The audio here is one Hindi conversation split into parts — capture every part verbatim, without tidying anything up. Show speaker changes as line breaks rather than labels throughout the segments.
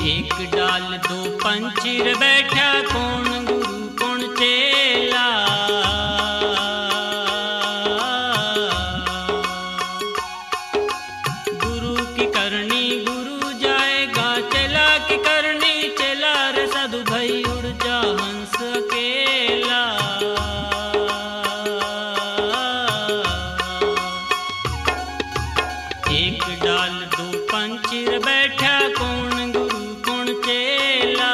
एक डाल दो पंचीर बैठा कौन गुरु कौन चेला। गुरु की करनी गुरु जाएगा, चेला की करनी चेला रे साधु भाई उड़ जा हंस अकेला। एक डाल दो पंचीर बैठा कौन गुरु कौन चेला।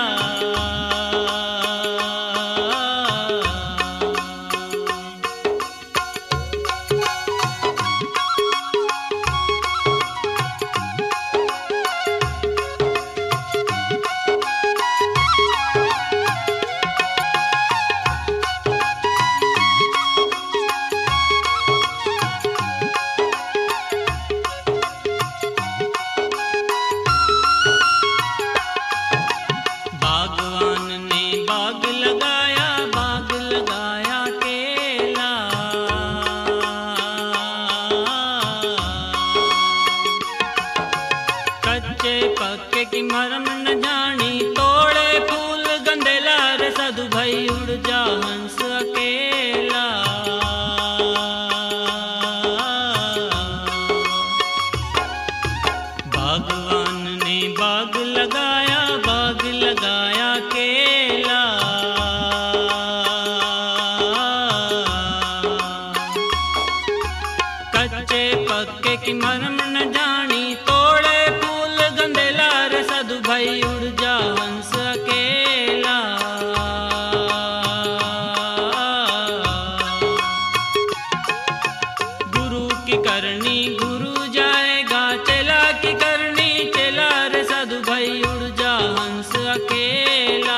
बागवान ने बाग लगाया, बाग लगाया केला। कच्चे पक्के की मरम न जानी, तोड़े फूल गंदेला रे साधु भाई उड़ जा हंस अकेला। बागवान ने बाग लगाया, बाग लगाया केला। कच्चे पक्के की मरम न जानी, तोड़े फूल गंदेला रे साधु भाई उड़ जा हंस अकेला। गुरु की करनी गुरु जाएगा, चेला की करनी चेला रे साधु भाई उड़ जा हंस अकेला।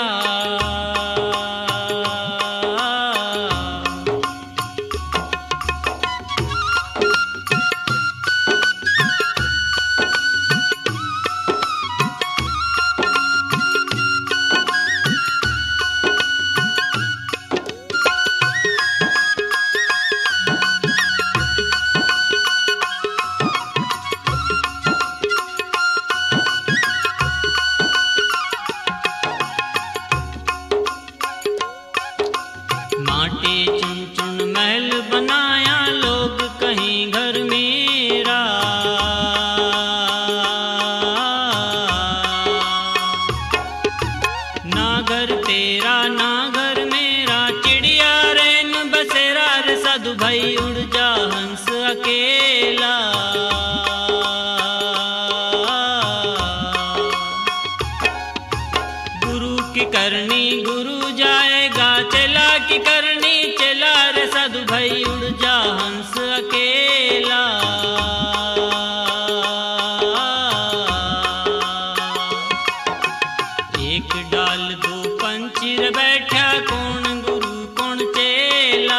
माटी चुन चुन महल बनाया, लोग कहीं घर मेरा। ना घर तेरा ना घर मेरा, चिड़िया रैन बसेरा रे साधु भाई उड़ जा हंस अकेला। गुरु की करनी गुरु जाएगा, चेला की करनी चेला रे साधु भाई उड़ जा हंस अकेला। एक डाल दो पंचीर बैठा कौन गुरु कौन चेला।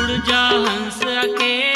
उड़ जा हंस अकेला।